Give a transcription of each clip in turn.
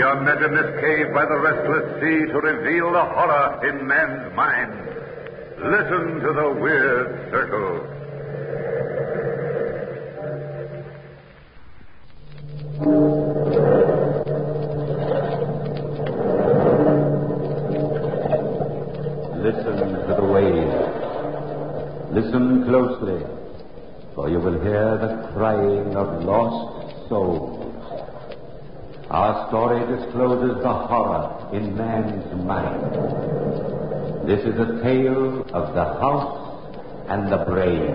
are met in this cave by the restless sea to reveal the horror in man's mind. Listen to the weird circle. Listen to the waves. Listen closely, for you will hear the crying of lost souls. Our story discloses the horror in man's mind. This is a tale of the house and the brain.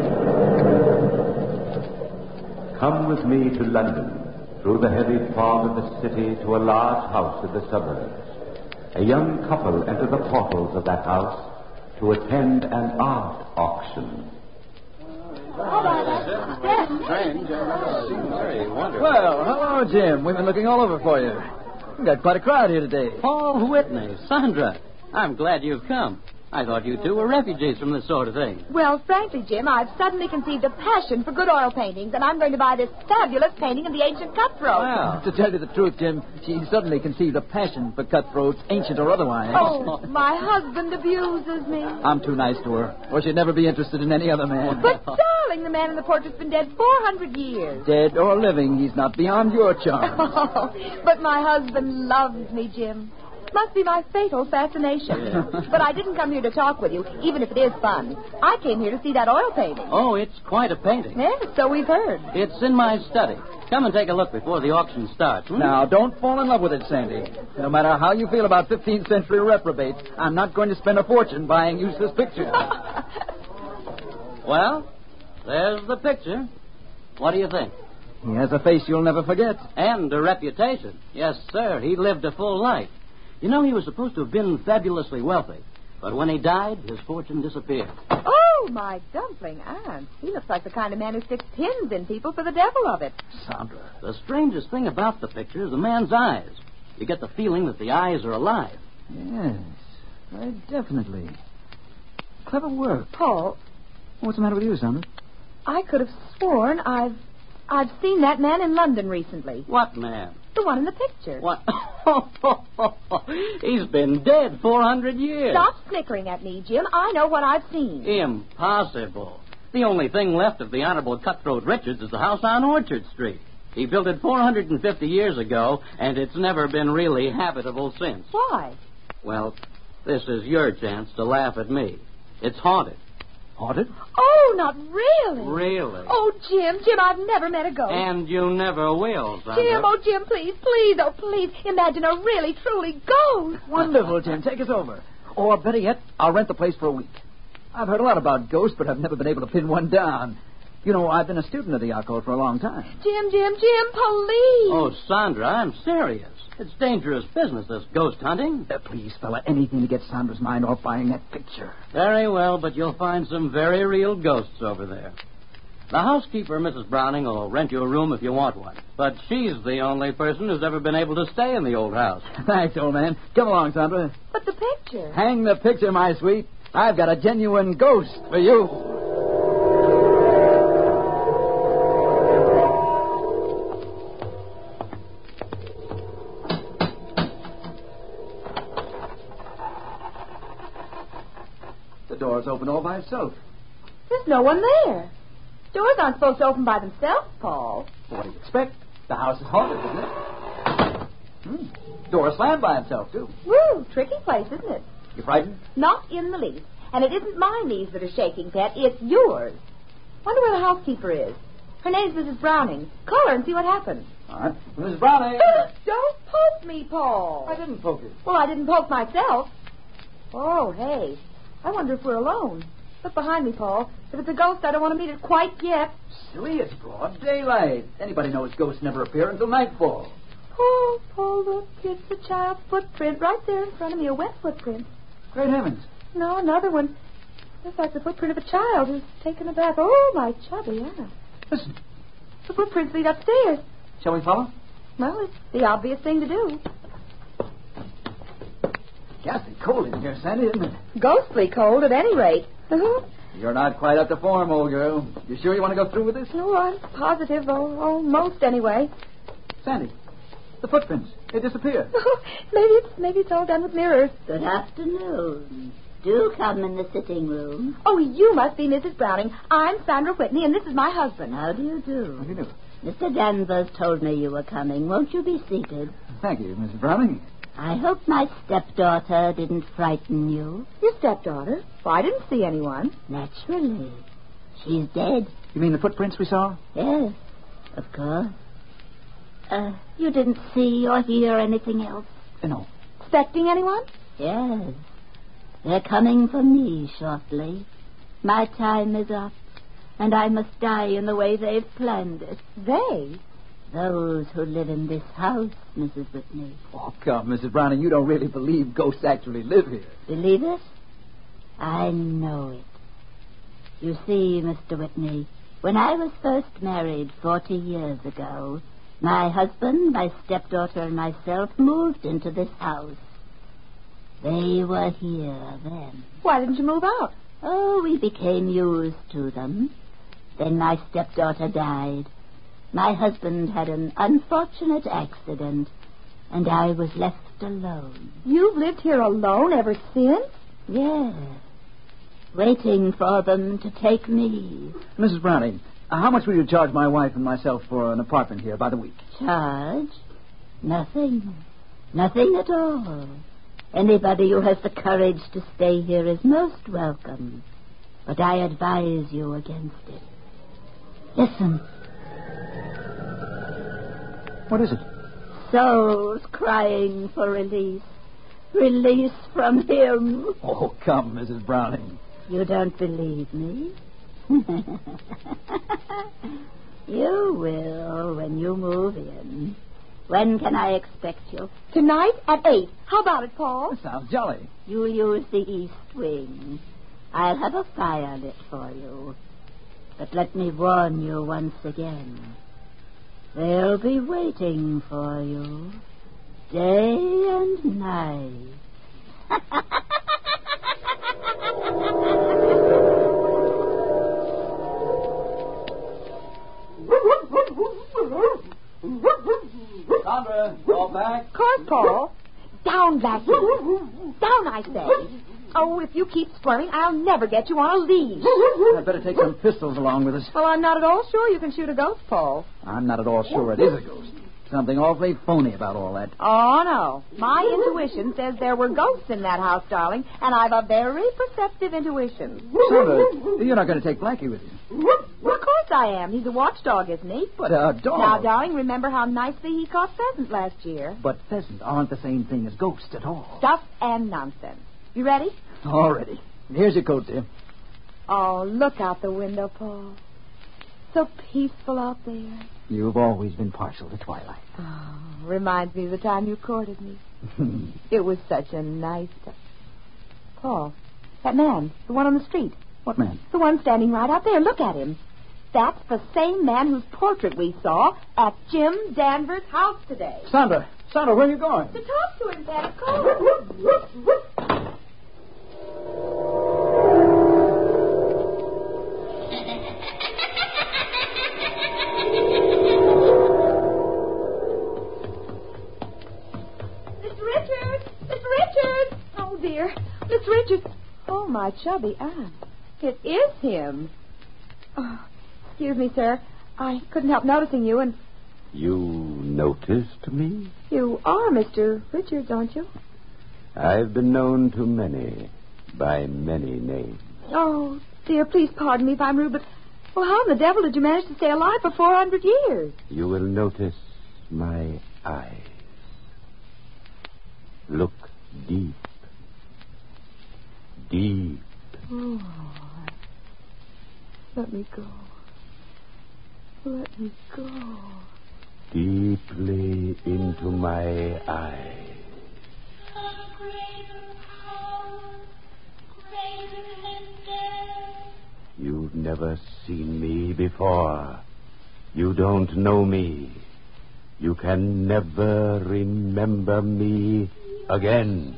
Come with me to London, through the heavy fog of the city to a large house in the suburbs. A young couple enter the portals of that house to attend an art auction. Strange. Very wonderful. Well, hello, Jim. We've been looking all over for you. We've got quite a crowd here today. Paul Whitney, Sandra, I'm glad you've come. I thought you two were refugees from this sort of thing. Well, frankly, Jim, I've suddenly conceived a passion for good oil paintings, and I'm going to buy this fabulous painting of the ancient cutthroat. Wow. To tell you the truth, Jim, she suddenly conceived a passion for cutthroats, ancient or otherwise. Oh, my husband abuses me. I'm too nice to her, or she'd never be interested in any other man. But, darling, the man in the portrait's been dead 400 years. Dead or living, he's not beyond your charm. Oh, but my husband loves me, Jim. Must be my fatal fascination. Yeah. But I didn't come here to talk with you, even if it is fun. I came here to see that oil painting. Oh, it's quite a painting. Yes, so we've heard. It's in my study. Come and take a look before the auction starts. Now, don't fall in love with it, Sandy. No matter how you feel about 15th century reprobates, I'm not going to spend a fortune buying useless pictures. Well, there's the picture. What do you think? He has a face you'll never forget. And a reputation. Yes, sir. He lived a full life. You know, he was supposed to have been fabulously wealthy. But when he died, his fortune disappeared. Oh, my dumpling aunt. He looks like the kind of man who sticks pins in people for the devil of it. Sandra. The strangest thing about the picture is the man's eyes. You get the feeling that the eyes are alive. Yes, very definitely. Clever work. Paul, What's the matter with you, Sandra? I could have sworn I've seen that man in London recently. What man? The one in the picture. What? He's been dead 400 years. Stop snickering at me, Jim. I know what I've seen. Impossible. The only thing left of the Honorable Cutthroat Richards is the house on Orchard Street. He built it 450 years ago, and it's never been really habitable since. Why? Well, this is your chance to laugh at me. It's haunted. Haunted? Oh, not really. Really? Oh, Jim, I've never met a ghost. And you never will, Sandra. Jim, oh, Jim, please, oh, please. Imagine a really, truly ghost. Wonderful, Jim. Take us over. Or, better yet, I'll rent the place for a week. I've heard a lot about ghosts, but I've never been able to pin one down. You know, I've been a student of the occult for a long time. Jim, please. Oh, Sandra, I'm serious. It's dangerous business, this ghost hunting. Please, fella, anything to get Sandra's mind off buying that picture. Very well, but you'll find some very real ghosts over there. The housekeeper, Mrs. Browning, will rent you a room if you want one. But she's the only person who's ever been able to stay in the old house. Thanks, old man. Come along, Sandra. But the picture. Hang the picture, my sweet. I've got a genuine ghost for you. The door's open all by itself. There's no one there. Doors aren't supposed to open by themselves, Paul. What do you expect? The house is haunted, isn't it? Door slammed by itself, too. Woo, tricky place, isn't it? You frightened? Not in the least. And it isn't my knees that are shaking, Pet. It's yours. Wonder where the housekeeper is. Her name's Mrs. Browning. Call her and see what happens. All right. Mrs. Browning. Don't poke me, Paul. I didn't poke you. Well, I didn't poke myself. Oh, hey. I wonder if we're alone. Look behind me, Paul. If it's a ghost, I don't want to meet it quite yet. Silly, it's broad daylight. Anybody knows ghosts never appear until nightfall. Paul, look. It's a child's footprint right there in front of me. A wet footprint. Great heavens. No, another one. Looks like the footprint of a child who's taken a bath. Oh, my chubby ass. Listen. The footprints lead upstairs. Shall we follow? Well, it's the obvious thing to do. Ghastly cold in here, Sandy, isn't it? Ghostly cold, at any rate. You're not quite up to form, old girl. You sure you want to go through with this? No, I'm positive. Almost, anyway. Sandy, The footprints. They disappeared. Maybe it's all done with mirrors. Good afternoon. Do come in the sitting room. Oh, you must be Mrs. Browning. I'm Sandra Whitney, and this is my husband. How do you do? How do you do? Mr. Danvers told me you were coming. Won't you be seated? Thank you, Mrs. Browning. I hope my stepdaughter didn't frighten you. Your stepdaughter? Well, I didn't see anyone. Naturally. She's dead. You mean the footprints we saw? Yes, of course. You didn't see or hear anything else? No. Expecting anyone? Yes. They're coming for me shortly. My time is up, and I must die in the way they've planned it. They? Those who live in this house, Mrs. Whitney. Oh, come, Mrs. Browning, you don't really believe ghosts actually live here. Believe it? I know it. You see, Mr. Whitney, when I was first married 40 years ago, my husband, my stepdaughter, and myself moved into this house. They were here then. Why didn't you move out? Oh, we became used to them. Then my stepdaughter died. My husband had an unfortunate accident, and I was left alone. You've lived here alone ever since? Yes. Waiting for them to take me. Mrs. Browning, how much will you charge my wife and myself for an apartment here by the week? Charge? Nothing. Nothing at all. Anybody who has the courage to stay here is most welcome. But I advise you against it. Listen. What is it? Souls crying for release. Release from him. Oh, come, Mrs. Browning. You don't believe me? You will when you move in. When can I expect you? Tonight at 8. How about it, Paul? That sounds jolly. You'll use the east wing. I'll have a fire lit for you. But let me warn you once again. They'll be waiting for you day and night. Sandra, go back. Of course, Paul. Down, Blackie. Down, I say. Oh, if you keep squirming, I'll never get you on a leash. I'd better take some pistols along with us. Well, I'm not at all sure you can shoot a ghost, Paul. I'm not at all sure it is a ghost. Something awfully phony about all that. Oh, no. My intuition says there were ghosts in that house, darling, and I've a very perceptive intuition. Sandra, you're not going to take Blackie with you. Well, of course I am. He's a watchdog, isn't he? But a dog. Now, darling, remember how nicely he caught pheasant last year. But pheasants aren't the same thing as ghosts at all. Stuff and nonsense. You ready? All ready. Here's your coat, dear. Oh, look out the window, Paul. So peaceful out there. You've always been partial to twilight. Oh, reminds me of the time you courted me. It was such a nice time. Paul, that man, the one on the street. What man? The one standing right out there. Look at him. That's the same man whose portrait we saw at Jim Danvers' house today. Sandra, where are you going? To talk to him, Pat, of course. Miss Richards. Oh, my chubby Anne. It is him. Oh, excuse me, sir. I couldn't help noticing you, and... You noticed me? You are Mr. Richards, aren't you? I've been known to many, by many names. Oh, dear, please pardon me if I'm rude, but... Well, how in the devil did you manage to stay alive for 400 years? You will notice my eyes. Look deep. Deep. Oh, let me go. Let me go. Deeply into my eyes. A greater power, greater than death. You've never seen me before. You don't know me. You can never remember me again.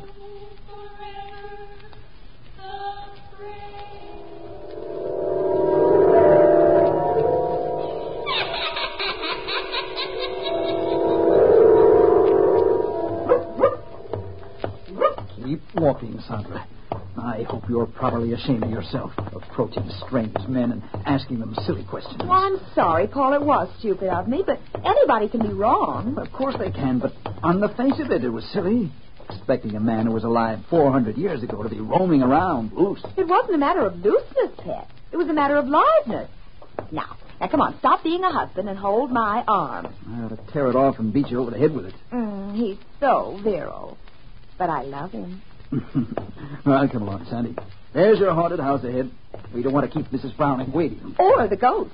walking, Sandra. I hope you're properly ashamed of yourself, approaching strange men and asking them silly questions. Well, I'm sorry, Paul. It was stupid of me, but anybody can be wrong. Of course they can, but on the face of it was silly. Expecting a man who was alive 400 years ago to be roaming around loose. It wasn't a matter of looseness, Pet. It was a matter of liveness. Now, come on, stop being a husband and hold my arm. I ought to tear it off and beat you over the head with it. He's so virile. But I love him. Well, come along, Sandy. There's your haunted house ahead. We don't want to keep Mrs. Browning waiting. Or the ghost.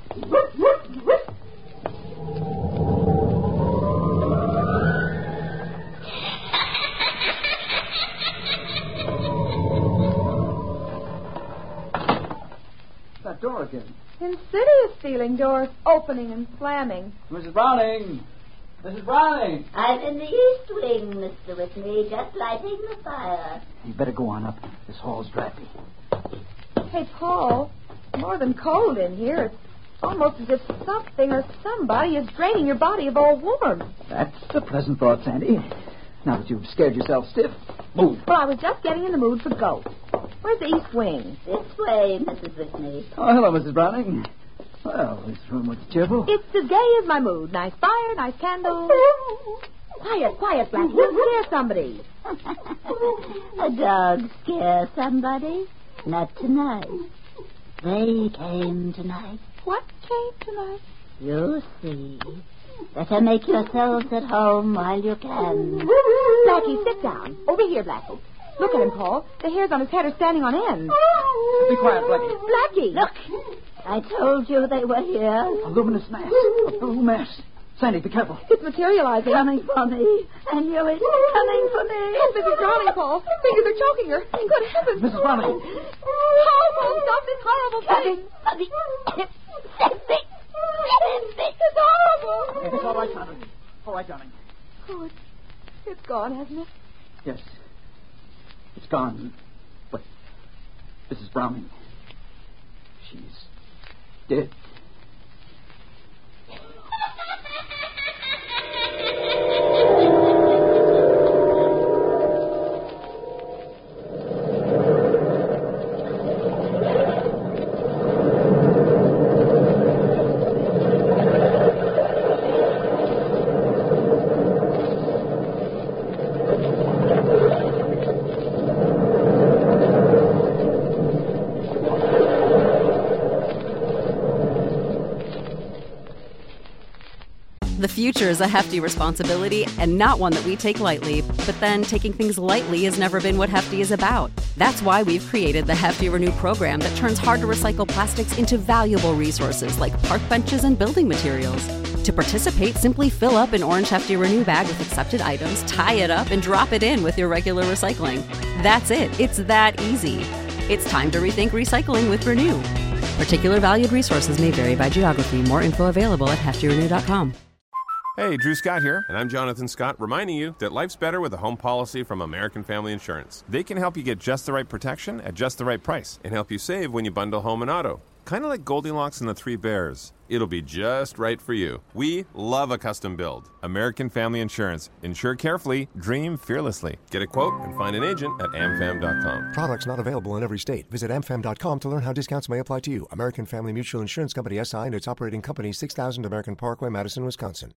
That door again. Insidious feeling, doors opening and slamming. Mrs. Browning! Mrs. Browning! I'm in the east wing, Mr. Whitney, just lighting the fire. You better go on up. This hall's drafty. Hey, Paul, more than cold in here. It's almost as if something or somebody is draining your body of all warmth. That's a pleasant thought, Sandy. Now that you've scared yourself stiff, move. Well, I was just getting in the mood for ghosts. Where's the east wing? This way, Mrs. Whitney. Oh, hello, Mrs. Browning. Well, this room looks cheerful. It's as gay as my mood. Nice fire, nice candles. Quiet, Blackie. You'll scare somebody. A dog scare somebody? Not tonight. They came tonight. What came tonight? You'll see. Better make yourselves at home while you can. Blackie, sit down. Over here, Blackie. Look at him, Paul. The hairs on his head are standing on end. Be quiet, Blackie. Blackie! Look, I told you they were here. A luminous mass. A blue mass. Sandy, be careful. It's materializing. Coming for me. I knew it. Coming for me. Oh, Mrs. Browning, Paul. Fingers are choking her. Good heavens. Mrs. Browning. Oh, Paul, stop this horrible thing. It's horrible. It's all right, Sandra. All right, darling. Oh, it's gone, hasn't it? Yes. It's gone. But Mrs. Browning, she's dead. The future is a hefty responsibility and not one that we take lightly. But then taking things lightly has never been what Hefty is about. That's why we've created the Hefty Renew program that turns hard-to-recycle plastics into valuable resources like park benches and building materials. To participate, simply fill up an orange Hefty Renew bag with accepted items, tie it up, and drop it in with your regular recycling. That's it. It's that easy. It's time to rethink recycling with Renew. Particular valued resources may vary by geography. More info available at heftyrenew.com. Hey, Drew Scott here, and I'm Jonathan Scott, reminding you that life's better with a home policy from American Family Insurance. They can help you get just the right protection at just the right price and help you save when you bundle home and auto. Kind of like Goldilocks and the Three Bears. It'll be just right for you. We love a custom build. American Family Insurance. Insure carefully, dream fearlessly. Get a quote and find an agent at amfam.com. Products not available in every state. Visit amfam.com to learn how discounts may apply to you. American Family Mutual Insurance Company, SI, and its operating company, 6000 American Parkway, Madison, Wisconsin.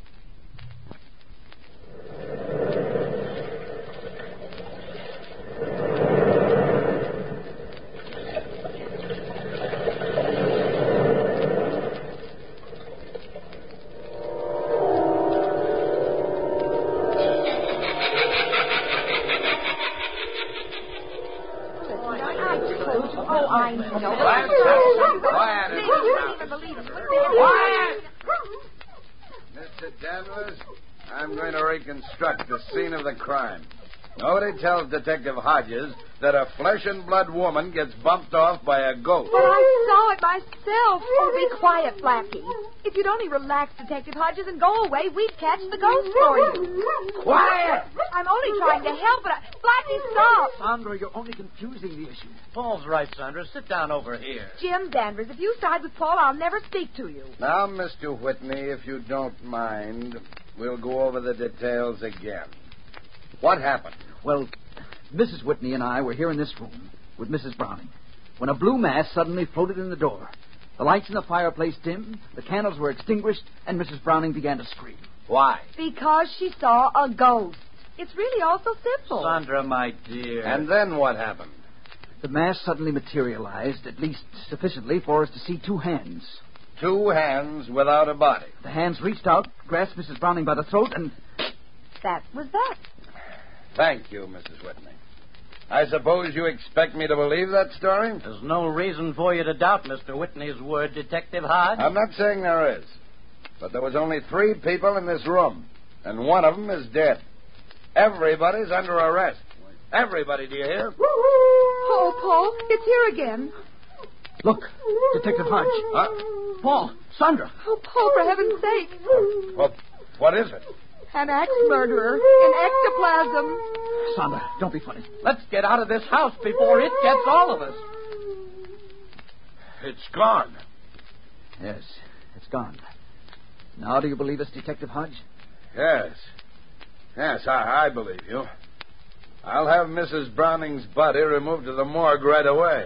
Mr. Danvers, I'm going to reconstruct the scene of the crime. Nobody tells Detective Hodges that a flesh-and-blood woman gets bumped off by a ghost. But I saw it myself. Oh, be quiet, Blackie. If you'd only relax, Detective Hodges, and go away, we'd catch the ghost for you. Quiet! I'm only trying to help, but Blackie, stop. Sandra, you're only confusing the issue. Paul's right, Sandra. Sit down over here. Jim Danvers, if you side with Paul, I'll never speak to you. Now, Mr. Whitney, if you don't mind, we'll go over the details again. What happened? Well, Mrs. Whitney and I were here in this room with Mrs. Browning when a blue mass suddenly floated in the door. The lights in the fireplace dimmed, the candles were extinguished, and Mrs. Browning began to scream. Why? Because she saw a ghost. It's really all so simple. Sandra, my dear. And then what happened? The mass suddenly materialized, at least sufficiently for us to see two hands. Two hands without a body. The hands reached out, grasped Mrs. Browning by the throat, and... That was that. Thank you, Mrs. Whitney. I suppose you expect me to believe that story? There's no reason for you to doubt Mr. Whitney's word, Detective Hodge. I'm not saying there is. But there was only 3 people in this room, and one of them is dead. Everybody's under arrest. Everybody, do you hear? Oh, Paul, it's here again. Look, Detective Hodge. Paul, Sandra. Oh, Paul, for heaven's sake. What is it? An axe murderer in ectoplasm. Sandra, don't be funny. Let's get out of this house before it gets all of us. It's gone. Yes, it's gone. Now do you believe us, Detective Hodge? Yes. Yes, I believe you. I'll have Mrs. Browning's body removed to the morgue right away.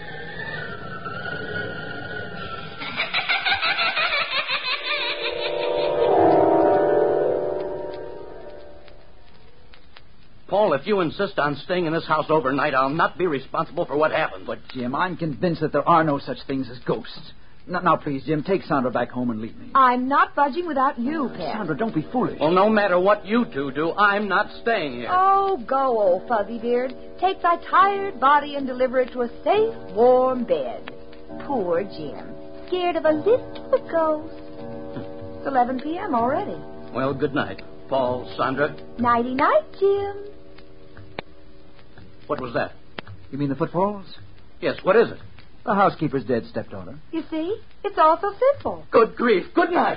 Paul, if you insist on staying in this house overnight, I'll not be responsible for what happened. But, Jim, I'm convinced that there are no such things as ghosts. Now, please, Jim, take Sandra back home and leave me. I'm not budging without you, Pet. Sandra, don't be foolish. Well, no matter what you two do, I'm not staying here. Oh, go, old fuzzy beard. Take thy tired body and deliver it to a safe, warm bed. Poor Jim. Scared of a little ghost. It's 11 p.m. already. Well, good night, Paul, Sandra. Nighty-night, Jim. What was that? You mean the footfalls? Yes, what is it? The housekeeper's dead stepdaughter. You see? It's all so simple. Good grief. Good night.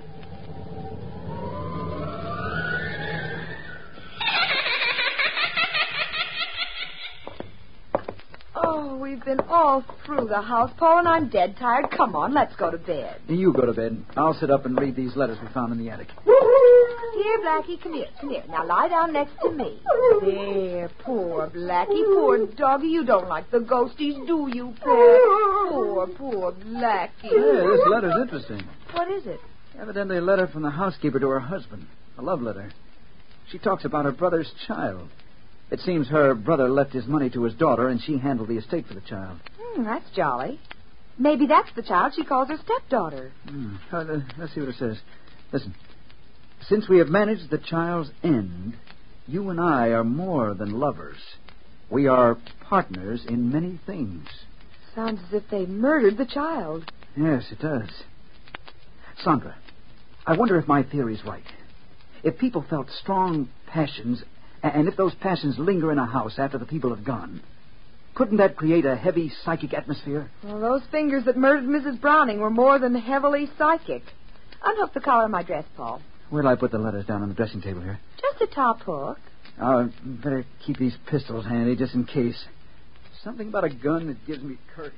Oh, we've been all through the house, Paul, and I'm dead tired. Come on, let's go to bed. You go to bed. I'll sit up and read these letters we found in the attic. Here, Blackie, come here, come here. Now lie down next to me. There, poor Blackie, poor doggy. You don't like the ghosties, do you, Pet? Poor Blackie. Yeah, this letter's interesting. What is it? Evidently a letter from the housekeeper to her husband. A love letter. She talks about her brother's child. It seems her brother left his money to his daughter, and she handled the estate for the child. That's jolly. Maybe that's the child she calls her stepdaughter. Let's see what it says. Listen. Since we have managed the child's end, you and I are more than lovers. We are partners in many things. Sounds as if they murdered the child. Yes, it does. Sandra, I wonder if my theory's right. If people felt strong passions, and if those passions linger in a house after the people have gone, couldn't that create a heavy psychic atmosphere? Well, those fingers that murdered Mrs. Browning were more than heavily psychic. Unhook the collar of my dress, Paul. Where'll I put the letters down on the dressing table here? Just the top hook. Oh, better keep these pistols handy just in case. Something about a gun that gives me courage.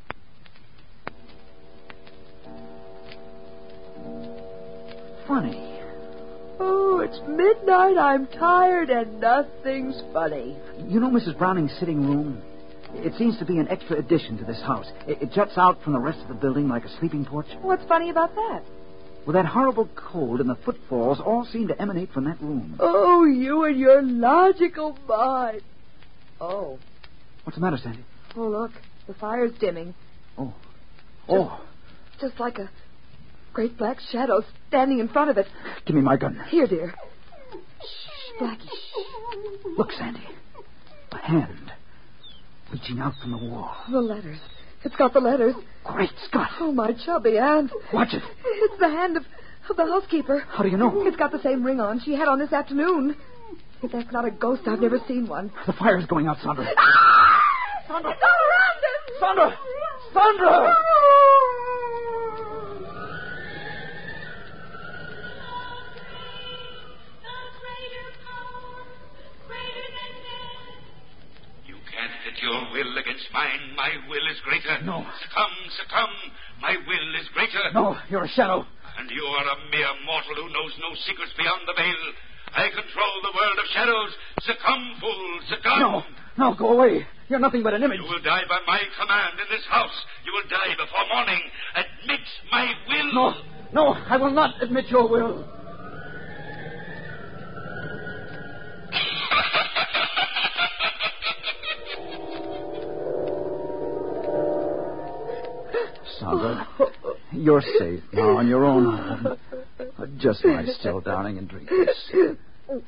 Funny. Oh, it's midnight, I'm tired, and nothing's funny. You know Mrs. Browning's sitting room? It seems to be an extra addition to this house. It juts out from the rest of the building like a sleeping porch. What's funny about that? Well, that horrible cold and the footfalls all seem to emanate from that room. Oh, you and your logical mind. Oh. What's the matter, Sandy? Oh, look. The fire's dimming. Oh. Just like a great black shadow standing in front of it. Give me my gun. Here, dear. Shh, Blackie, shh. Look, Sandy. A hand reaching out from the wall. The letters. It's got the letters. Great Scott. Oh, my chubby aunt. Watch it. It's the hand of the housekeeper. How do you know? It's got the same ring on she had on this afternoon. If that's not a ghost, I've never seen one. The fire's going out, Sandra. Sandra! It's all around us! Sandra! Sandra! Your will against mine, my will is greater. No. Succumb. My will is greater. No, you're a shadow. And you are a mere mortal who knows no secrets beyond the veil. I control the world of shadows. Succumb, fool, succumb. No, go away. You're nothing but an image. You will die by my command in this house. You will die before morning. Admit my will. No, I will not admit your will. Sandra, you're safe now on your own home. Just lie still, darling, and drink this.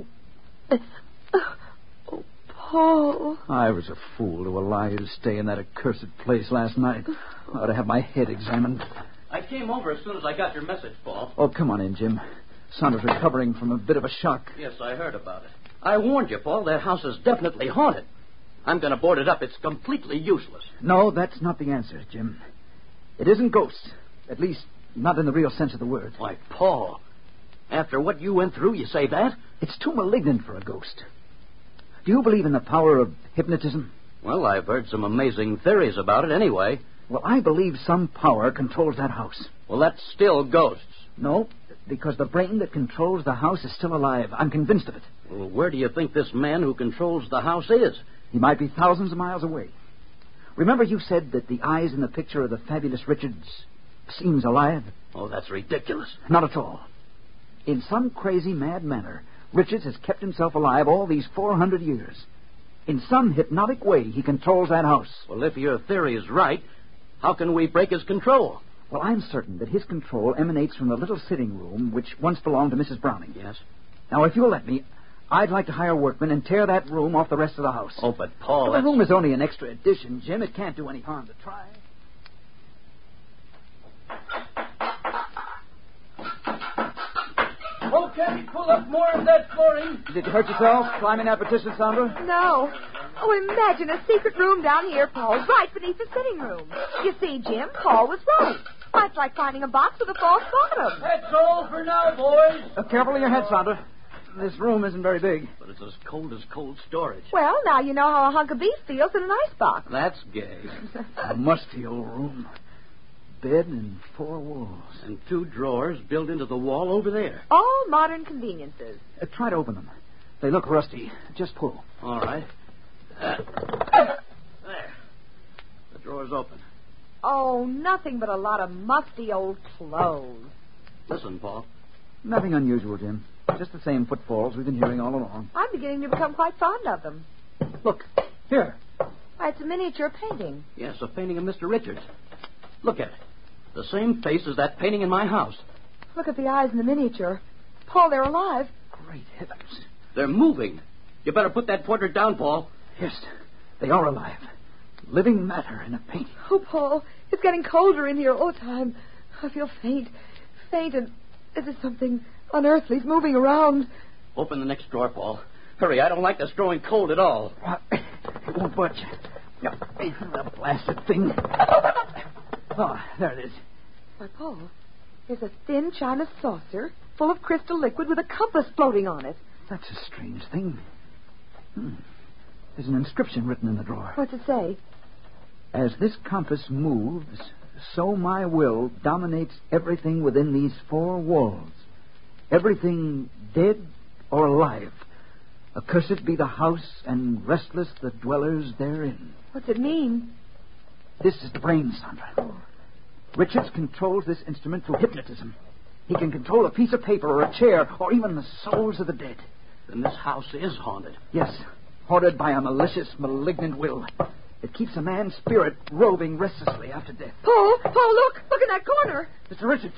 Oh, Paul. I was a fool to allow you to stay in that accursed place last night. I ought to have my head examined. I came over as soon as I got your message, Paul. Oh, come on in, Jim. Sandra's recovering from a bit of a shock. Yes, I heard about it. I warned you, Paul. That house is definitely haunted. I'm going to board it up. It's completely useless. No, that's not the answer, Jim. It isn't ghosts. At least, not in the real sense of the word. Why, Paul, after what you went through, you say that? It's too malignant for a ghost. Do you believe in the power of hypnotism? Well, I've heard some amazing theories about it anyway. Well, I believe some power controls that house. Well, that's still ghosts. No, because the brain that controls the house is still alive. I'm convinced of it. Well, where do you think this man who controls the house is? He might be thousands of miles away. Remember you said that the eyes in the picture of the fabulous Richards seems alive? Oh, that's ridiculous. Not at all. In some crazy, mad manner, Richards has kept himself alive all these 400 years. In some hypnotic way, he controls that house. Well, if your theory is right, how can we break his control? Well, I'm certain that his control emanates from the little sitting room which once belonged to Mrs. Browning. Yes? Now, if you'll let me, I'd like to hire workmen and tear that room off the rest of the house. Oh, but Paul, the room is only an extra addition, Jim. It can't do any harm to try. Okay, pull up more of that flooring. Did you hurt yourself climbing that petition, Sandra? No. Oh, imagine a secret room down here, Paul, right beneath the sitting room. You see, Jim, Paul was right. It's like finding a box with a false bottom. That's all for now, boys. Careful in your head, Sandra. This room isn't very big. But it's as cold storage. Well, now you know how a hunk of beef feels in an icebox. That's gay. A musty old room. Bed and 4 walls. And 2 drawers built into the wall over there. All modern conveniences. Try to open them. They look rusty. Just pull. All right. There. The drawer's open. Oh, nothing but a lot of musty old clothes. Listen, Paul. Nothing unusual, Jim. Just the same footfalls we've been hearing all along. I'm beginning to become quite fond of them. Look, here. Why, it's a miniature painting. Yes, a painting of Mr. Richards. Look at it. The same face as that painting in my house. Look at the eyes in the miniature. Paul, they're alive. Great heavens. They're moving. You better put that portrait down, Paul. Yes, they are alive. Living matter in a painting. Oh, Paul, it's getting colder in here all the time. I feel faint, and as if something unearthly's moving around. Open the next drawer, Paul. Hurry, I don't like this growing cold at all. It won't budge. The blasted thing. Oh, there it is. Why, Paul, there's a thin china saucer full of crystal liquid with a compass floating on it. That's a strange thing. There's an inscription written in the drawer. What's it say? As this compass moves, so my will dominates everything within these 4 walls. Everything dead or alive. Accursed be the house, and restless the dwellers therein. What's it mean? This is the brain, Sandra. Richards controls this instrument through hypnotism. He can control a piece of paper or a chair or even the souls of the dead. Then this house is haunted. Yes, haunted by a malicious, malignant will. It keeps a man's spirit roving restlessly after death. Paul, look in that corner. Mr. Richards,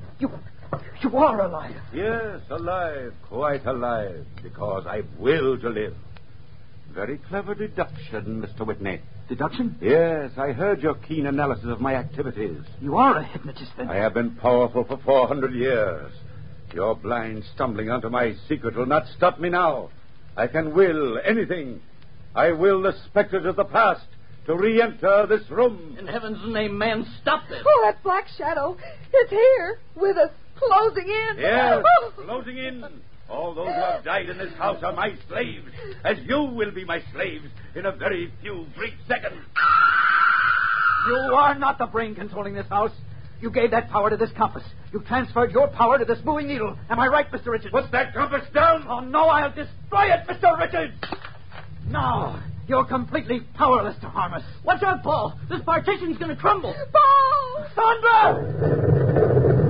you are alive. Yes, alive, quite alive, because I will to live. Very clever deduction, Mr. Whitney. Deduction? Yes, I heard your keen analysis of my activities. You are a hypnotist, then? I have been powerful for 400 years. Your blind stumbling onto my secret will not stop me now. I can will anything. I will the specters of the past to re-enter this room. In heaven's name, man, stop this. Oh, that black shadow is here with us, closing in. Yes, closing in. All those who have died in this house are my slaves, as you will be my slaves in a very few brief seconds. You are not the brain controlling this house. You gave that power to this compass. You transferred your power to this moving needle. Am I right, Mr. Richards? Put that compass down! Oh, no, I'll destroy it, Mr. Richards! No, you're completely powerless to harm us. Watch out, Paul. This partition's going to crumble. Paul! Sandra!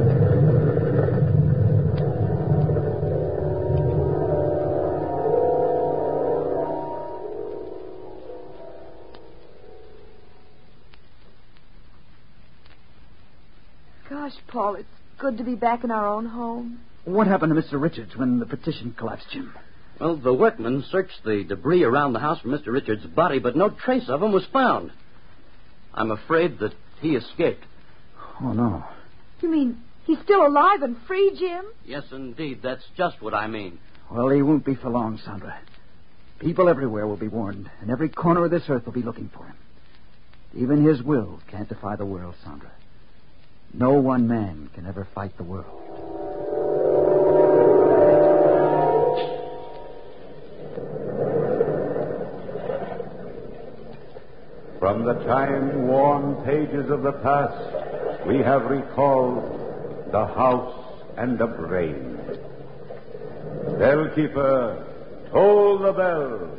Gosh, Paul, it's good to be back in our own home. What happened to Mr. Richards when the partition collapsed, Jim? Well, the workmen searched the debris around the house for Mr. Richards' body, but no trace of him was found. I'm afraid that he escaped. Oh, no. You mean he's still alive and free, Jim? Yes, indeed. That's just what I mean. Well, he won't be for long, Sandra. People everywhere will be warned, and every corner of this earth will be looking for him. Even his will can't defy the world, Sandra. No one man can ever fight the world. From the time-worn pages of the past, we have recalled the house and the brain. Bellkeeper, toll the bell.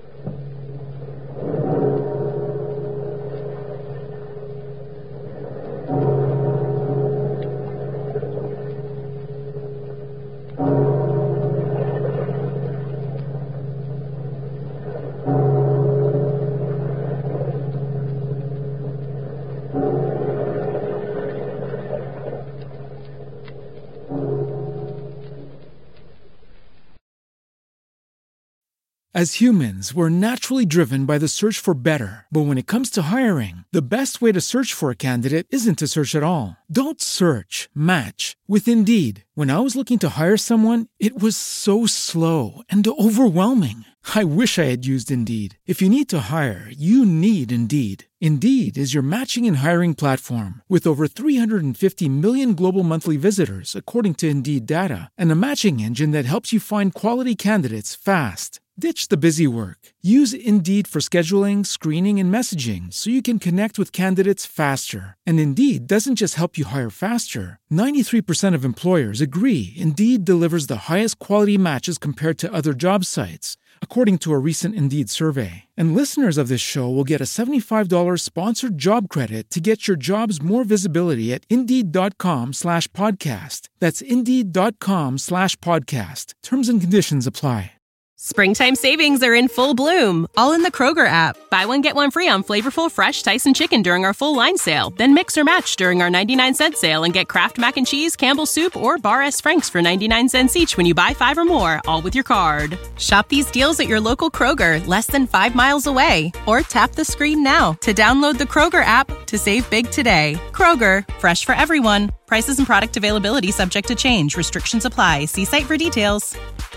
As humans, we're naturally driven by the search for better. But when it comes to hiring, the best way to search for a candidate isn't to search at all. Don't search, match with Indeed. When I was looking to hire someone, it was so slow and overwhelming. I wish I had used Indeed. If you need to hire, you need Indeed. Indeed is your matching and hiring platform with over 350 million global monthly visitors, according to Indeed data, and a matching engine that helps you find quality candidates fast. Ditch the busy work. Use Indeed for scheduling, screening, and messaging so you can connect with candidates faster. And Indeed doesn't just help you hire faster. 93% of employers agree Indeed delivers the highest quality matches compared to other job sites, according to a recent Indeed survey. And listeners of this show will get a $75 sponsored job credit to get your jobs more visibility at Indeed.com/podcast. That's Indeed.com/podcast. Terms and conditions apply. Springtime savings are in full bloom, all in the Kroger app. Buy one, get one free on flavorful, fresh Tyson chicken during our full line sale. Then mix or match during our 99-cent sale and get Kraft Mac and Cheese, Campbell's Soup, or Bar S. Frank's for 99 cents each when you buy 5 or more, all with your card. Shop these deals at your local Kroger, less than 5 miles away. Or tap the screen now to download the Kroger app to save big today. Kroger, fresh for everyone. Prices and product availability subject to change. Restrictions apply. See site for details.